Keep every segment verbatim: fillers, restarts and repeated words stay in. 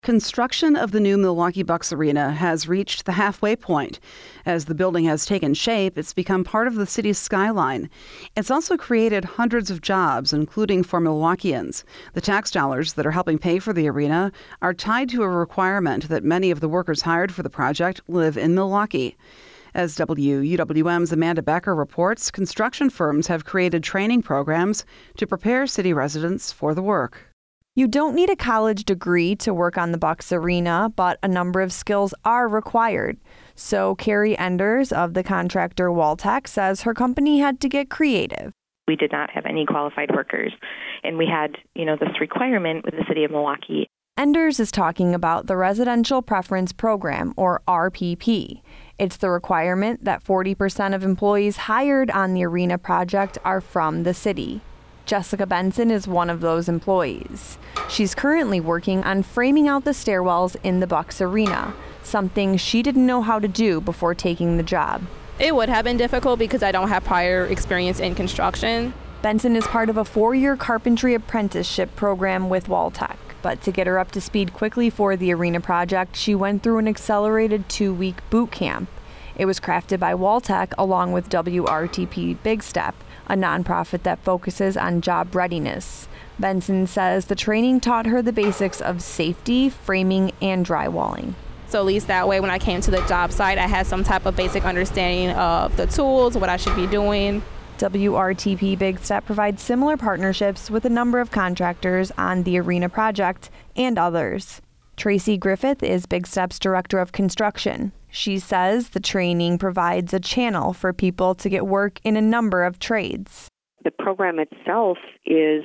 Construction of the new Milwaukee Bucks Arena has reached the halfway point. As the building has taken shape, it's become part of the city's skyline. It's also created hundreds of jobs, including for Milwaukeeans. The tax dollars that are helping pay for the arena are tied to a requirement that many of the workers hired for the project live in Milwaukee. As W U W M's Amanda Becker reports, construction firms have created training programs to prepare city residents for the work. You don't need a college degree to work on the Bucks Arena, but a number of skills are required. So Carrie Enders of the contractor Waltech says her company had to get creative. We did not have any qualified workers, and we had, you know, this requirement with the city of Milwaukee. Enders is talking about the Residential Preference Program, or R P P. It's the requirement that forty percent of employees hired on the arena project are from the city. Jessica Benson is one of those employees. She's currently working on framing out the stairwells in the Bucks Arena, something she didn't know how to do before taking the job. It would have been difficult because I don't have prior experience in construction. Benson is part of a four-year carpentry apprenticeship program with Waltech, but to get her up to speed quickly for the arena project, she went through an accelerated two-week boot camp. It was crafted by Waltech along with W R T P Big Step, a nonprofit that focuses on job readiness. Benson says the training taught her the basics of safety, framing, and drywalling. So at least that way when I came to the job site, I had some type of basic understanding of the tools, what I should be doing. W R T P Big Step provides similar partnerships with a number of contractors on the arena project and others. Tracy Griffith is Big Step's director of construction. She says the training provides a channel for people to get work in a number of trades. The program itself is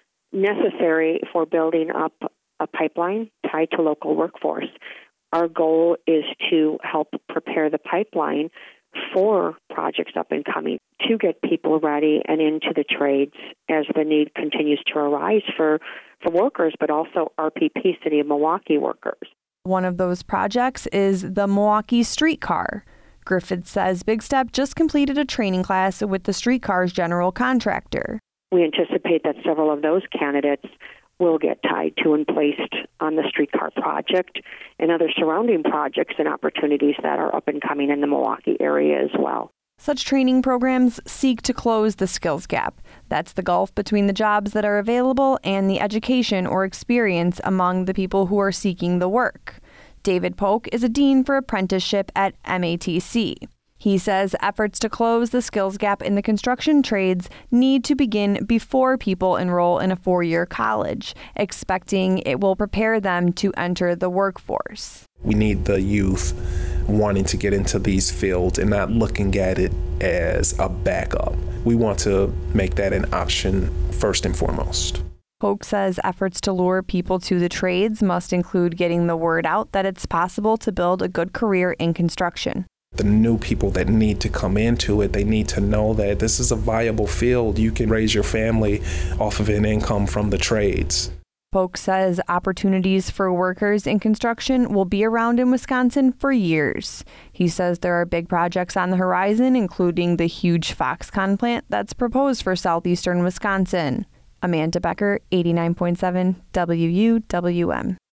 necessary for building up a pipeline tied to local workforce. Our goal is to help prepare the pipeline for projects up and coming to get people ready and into the trades as the need continues to arise for, for workers, but also R P P City of Milwaukee workers. One of those projects is the Milwaukee Streetcar. Griffith says Big Step just completed a training class with the streetcar's general contractor. We anticipate that several of those candidates will get tied to and placed on the streetcar project and other surrounding projects and opportunities that are up and coming in the Milwaukee area as well. Such training programs seek to close the skills gap. That's the gulf between the jobs that are available and the education or experience among the people who are seeking the work. David Polk is a dean for apprenticeship at M A T C. He says efforts to close the skills gap in the construction trades need to begin before people enroll in a four-year college, expecting it will prepare them to enter the workforce. We need the youth wanting to get into these fields and not looking at it as a backup. We want to make that an option first and foremost. Polk says efforts to lure people to the trades must include getting the word out that it's possible to build a good career in construction. The new people that need to come into it, they need to know that this is a viable field. You can raise your family off of an income from the trades. Polk says opportunities for workers in construction will be around in Wisconsin for years. He says there are big projects on the horizon, including the huge Foxconn plant that's proposed for southeastern Wisconsin. Amanda Becker, eighty-nine point seven W U W M.